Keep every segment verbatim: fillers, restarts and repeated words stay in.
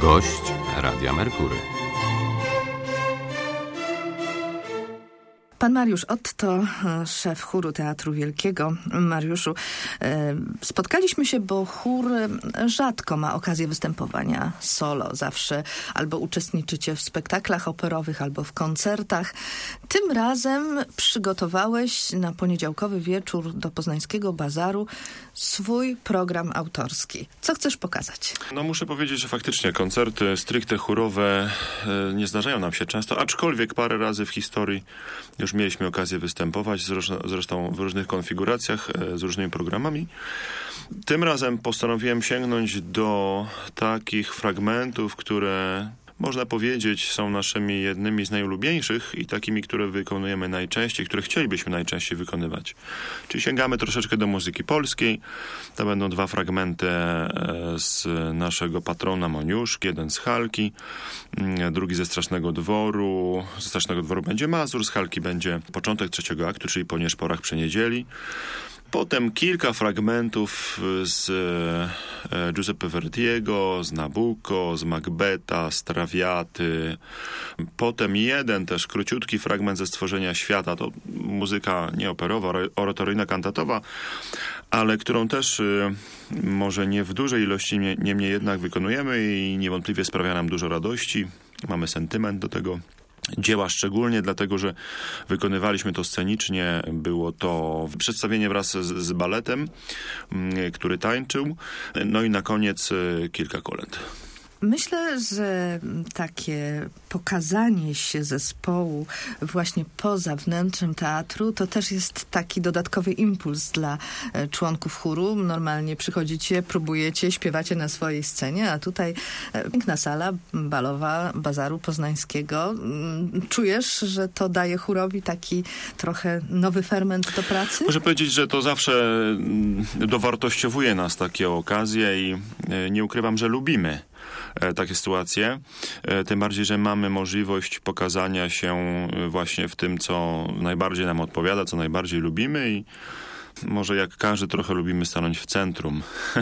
Gość Radia Merkury. Pan Mariusz Otto, szef chóru Teatru Wielkiego. Mariuszu, spotkaliśmy się, bo chór rzadko ma okazję występowania solo. Zawsze albo uczestniczycie w spektaklach operowych, albo w koncertach. Tym razem przygotowałeś na poniedziałkowy wieczór do Poznańskiego Bazaru swój program autorski. Co chcesz pokazać? No muszę powiedzieć, że faktycznie koncerty stricte chórowe nie zdarzają nam się często, aczkolwiek parę razy w historii już mieliśmy okazję występować, zresztą w różnych konfiguracjach, z różnymi programami. Tym razem postanowiłem sięgnąć do takich fragmentów, które można powiedzieć są naszymi jednymi z najulubieńszych i takimi, które wykonujemy najczęściej, które chcielibyśmy najczęściej wykonywać. Czyli sięgamy troszeczkę do muzyki polskiej. To będą dwa fragmenty z naszego patrona Moniuszki, jeden z Halki, drugi ze Strasznego Dworu. Ze Strasznego Dworu będzie Mazur, z Halki będzie początek trzeciego aktu, czyli Po nieszporach przeniedzieli. Potem kilka fragmentów z Giuseppe Verdiego, z Nabucco, z Macbeta, z Traviaty. Potem jeden też króciutki fragment ze Stworzenia Świata. To muzyka nie operowa, oratoryjna, kantatowa, ale którą też może nie w dużej ilości, niemniej jednak wykonujemy i niewątpliwie sprawia nam dużo radości. Mamy sentyment do tego dzieła, szczególnie dlatego, że wykonywaliśmy to scenicznie. Było to przedstawienie wraz z, z baletem, który tańczył. No i na koniec kilka kolęd. Myślę, że takie pokazanie się zespołu właśnie poza wnętrzem teatru to też jest taki dodatkowy impuls dla członków chóru. Normalnie przychodzicie, próbujecie, śpiewacie na swojej scenie, a tutaj piękna sala balowa Bazaru Poznańskiego. Czujesz, że to daje chórowi taki trochę nowy ferment do pracy? Muszę powiedzieć, że to zawsze dowartościowuje nas takie okazje i nie ukrywam, że lubimy takie sytuacje, tym bardziej, że mamy możliwość pokazania się właśnie w tym, co najbardziej nam odpowiada, co najbardziej lubimy i może jak każdy trochę lubimy stanąć w centrum,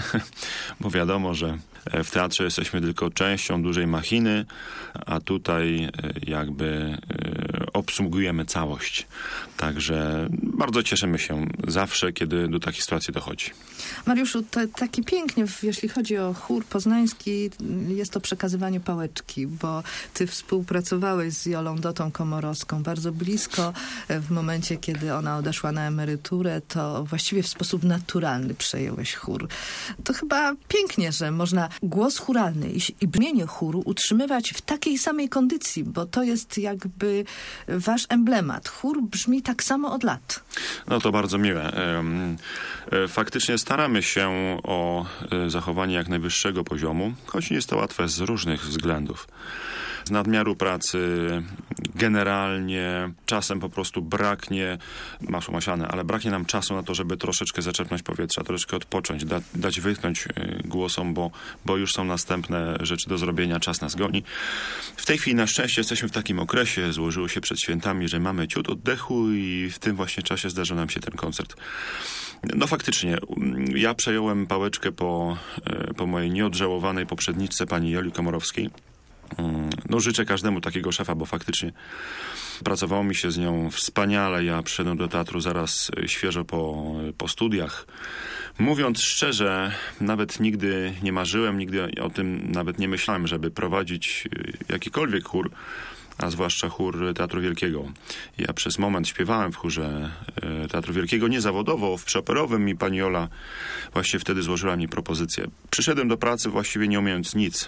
bo wiadomo, że w teatrze jesteśmy tylko częścią dużej machiny, a tutaj jakby obsługujemy całość. Także bardzo cieszymy się zawsze, kiedy do takiej sytuacji dochodzi. Mariuszu, to takie pięknie, jeśli chodzi o chór poznański, jest to przekazywanie pałeczki, bo ty współpracowałeś z Jolą Dotą Komorowską bardzo blisko. W momencie, kiedy ona odeszła na emeryturę, to właściwie w sposób naturalny przejąłeś chór. To chyba pięknie, że można głos chóralny i, i brzmienie chóru utrzymywać w takiej samej kondycji, bo to jest jakby wasz emblemat. Chór brzmi tak samo od lat. No to bardzo miłe. Faktycznie staramy się o zachowanie jak najwyższego poziomu, choć nie jest to łatwe z różnych względów. Z nadmiaru pracy generalnie czasem po prostu braknie, masło maślane, ale braknie nam czasu na to, żeby troszeczkę zaczerpnąć powietrza, troszeczkę odpocząć, da, dać wytchnąć głosom, bo, bo już są następne rzeczy do zrobienia, czas nas goni. W tej chwili na szczęście jesteśmy w takim okresie, złożyło się przed świętami, że mamy ciut oddechu i w tym właśnie czasie zdarzył nam się ten koncert. No faktycznie, ja przejąłem pałeczkę po, po mojej nieodżałowanej poprzedniczce, pani Joli Komorowskiej. No życzę każdemu takiego szefa, bo faktycznie pracowało mi się z nią wspaniale. Ja przyszedłem do teatru zaraz świeżo po, po studiach. Mówiąc szczerze, nawet nigdy nie marzyłem, nigdy o tym nawet nie myślałem, żeby prowadzić jakikolwiek chór, a zwłaszcza chór Teatru Wielkiego. Ja przez moment śpiewałem w chórze Teatru Wielkiego, niezawodowo, w przeoperowym i pani Jola właśnie wtedy złożyła mi propozycję. Przyszedłem do pracy właściwie nie umiejąc nic,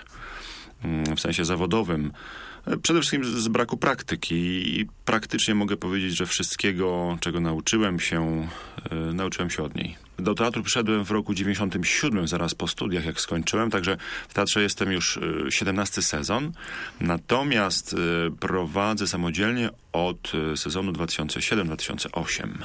w sensie zawodowym. Przede wszystkim z braku praktyki i praktycznie mogę powiedzieć, że wszystkiego, czego nauczyłem się, yy, nauczyłem się od niej. Do teatru przyszedłem w roku dziewięćdziesiątym siódmym, zaraz po studiach, jak skończyłem, także w teatrze jestem już yy, siedemnasty sezon, natomiast yy, prowadzę samodzielnie od yy, sezonu dwa tysiące siódmy dwa tysiące ósmy.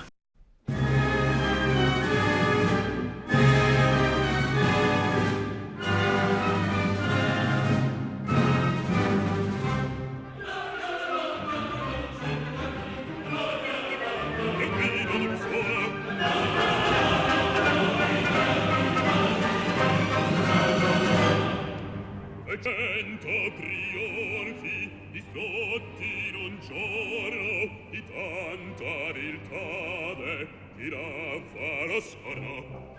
cento trionfi, distrutti in un giorno, di tanta viltade, di raffa lo scorno.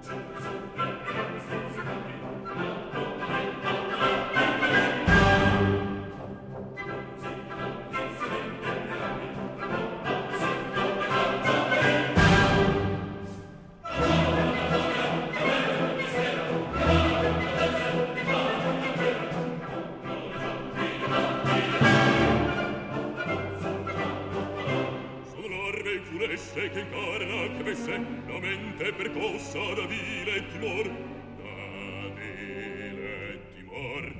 Che incarna che vesse la mente percossa da vile timor, da vile timor.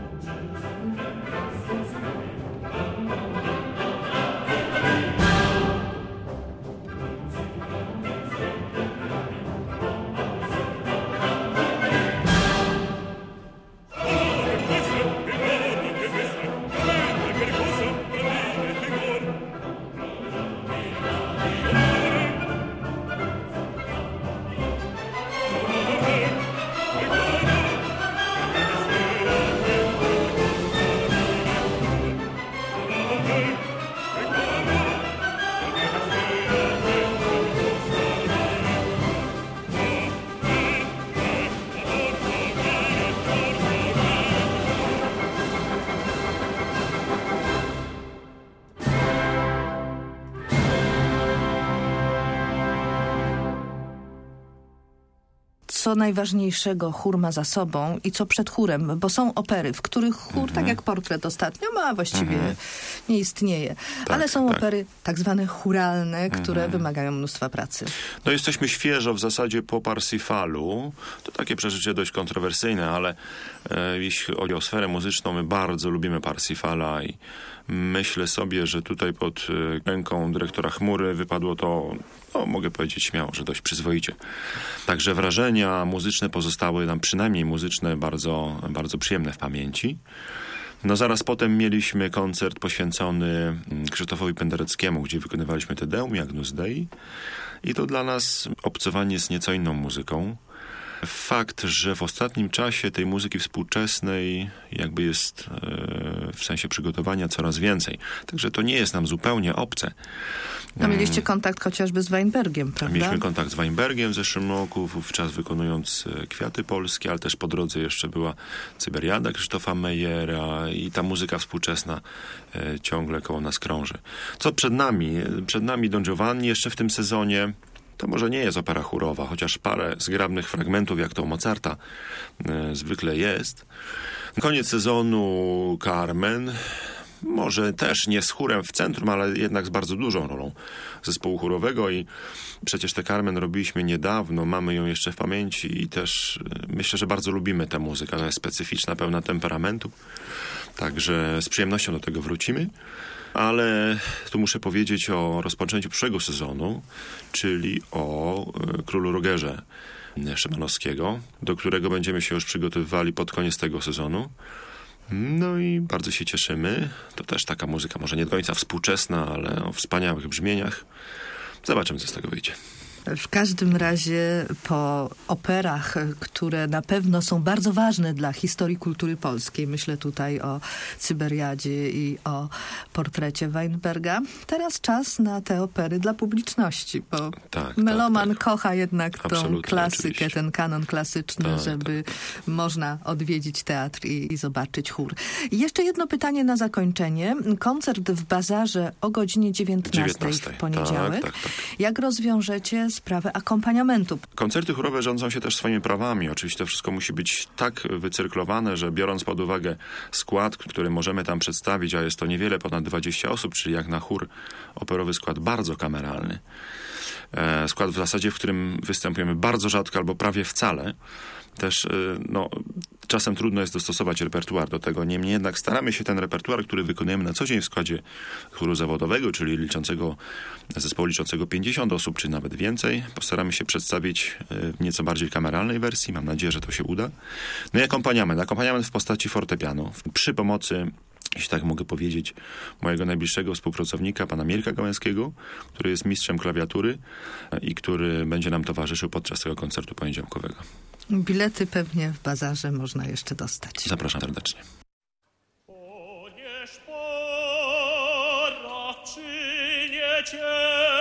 Co najważniejszego chór ma za sobą i co przed chórem, bo są opery, w których chór, mhm. tak jak Portret ostatnio, ma właściwie mhm. nie istnieje. Tak, ale są tak. opery tak zwane chóralne, które mhm. wymagają mnóstwa pracy. No jesteśmy świeżo w zasadzie po Parsifalu. To takie przeżycie dość kontrowersyjne, ale e, jeśli chodzi o sferę muzyczną, my bardzo lubimy Parsifala i myślę sobie, że tutaj pod ręką dyrektora Chmury wypadło to, no mogę powiedzieć śmiało, że dość przyzwoicie. Także wrażenia muzyczne pozostały nam, przynajmniej muzyczne, bardzo, bardzo przyjemne w pamięci. No zaraz potem mieliśmy koncert poświęcony Krzysztofowi Pendereckiemu, gdzie wykonywaliśmy Te Deum i Agnus Dei. I to dla nas obcowanie z nieco inną muzyką. Fakt, że w ostatnim czasie tej muzyki współczesnej jakby jest e, w sensie przygotowania coraz więcej. Także to nie jest nam zupełnie obce. No mieliście kontakt chociażby z Weinbergiem, prawda? Mieliśmy kontakt z Weinbergiem w zeszłym roku, wówczas wykonując Kwiaty Polskie, ale też po drodze jeszcze była Cyberiada Krzysztofa Mejera i ta muzyka współczesna e, ciągle koło nas krąży. Co przed nami? Przed nami Don Giovanni jeszcze w tym sezonie. To może nie jest opera chórowa, chociaż parę zgrabnych fragmentów, jak to u Mozarta, e, zwykle jest. Koniec sezonu Carmen, może też nie z chórem w centrum, ale jednak z bardzo dużą rolą zespołu chórowego i przecież tę Carmen robiliśmy niedawno, mamy ją jeszcze w pamięci i też e, myślę, że bardzo lubimy tę muzykę. Ona jest specyficzna, pełna temperamentu, także z przyjemnością do tego wrócimy. Ale tu muszę powiedzieć o rozpoczęciu przyszłego sezonu, czyli o y, Królu Rogerze Szymanowskiego, do którego będziemy się już przygotowywali pod koniec tego sezonu. No i bardzo się cieszymy. To też taka muzyka, może nie do końca współczesna, ale o wspaniałych brzmieniach. Zobaczymy, co z tego wyjdzie. W każdym razie po operach, które na pewno są bardzo ważne dla historii kultury polskiej, myślę tutaj o Cyberiadzie i o portrecie Weinberga, teraz czas na te opery dla publiczności, bo tak, meloman tak, tak. kocha jednak tą Absolutnie, klasykę, oczywiście. ten kanon klasyczny, tak, żeby tak. można odwiedzić teatr i, i zobaczyć chór. I jeszcze jedno pytanie na zakończenie. Koncert w Bazarze o godzinie dziewiętnastej, dziewiętnastej. w poniedziałek. Tak, tak, tak. Jak rozwiążecie sprawę akompaniamentu? Koncerty chórowe rządzą się też swoimi prawami. Oczywiście to wszystko musi być tak wycyrklowane, że biorąc pod uwagę skład, który możemy tam przedstawić, a jest to niewiele ponad dwadzieścia osób, czyli jak na chór operowy skład bardzo kameralny. E, skład w zasadzie, w którym występujemy bardzo rzadko albo prawie wcale. Też no, czasem trudno jest dostosować repertuar do tego. Niemniej jednak staramy się ten repertuar, który wykonujemy na co dzień w składzie chóru zawodowego, czyli liczącego, zespołu liczącego pięćdziesiąt osób, czy nawet więcej, postaramy się przedstawić w nieco bardziej kameralnej wersji. Mam nadzieję, że to się uda. No i akompaniament. Akompaniament w postaci fortepianu. Przy pomocy, jeśli tak mogę powiedzieć, mojego najbliższego współpracownika, pana Mirka Gałęskiego, który jest mistrzem klawiatury i który będzie nam towarzyszył podczas tego koncertu poniedziałkowego. Bilety pewnie w bazarze można jeszcze dostać. Zapraszam serdecznie. O nie szpora, czy nie cię